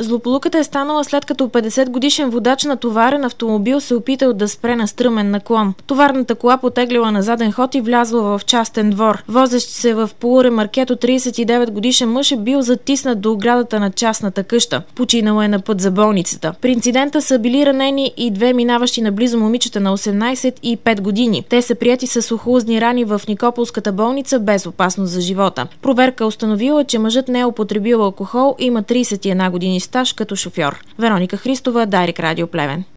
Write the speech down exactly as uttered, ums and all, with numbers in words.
Злополуката е станала след като петдесет годишен водач на товарен автомобил се опитал да спре на стръмен наклон. Товарната кола потеглила на заден ход и влязла в частен двор. Возещ се в полуремаркето тридесет и девет годишен мъж е бил затиснат до оградата на частната къща. Починала е на път за болницата. При инцидента са били ранени и две минаващи наблизо момичета на осемнадесет и пет години. Те са приети с сухоузни рани в Никополската болница без опасност за живота. Проверка установила, че мъжът не е употребил алкохол и има тридесет и една години стаж като шофьор. Вероника Христова, Дарик Радио Плевен.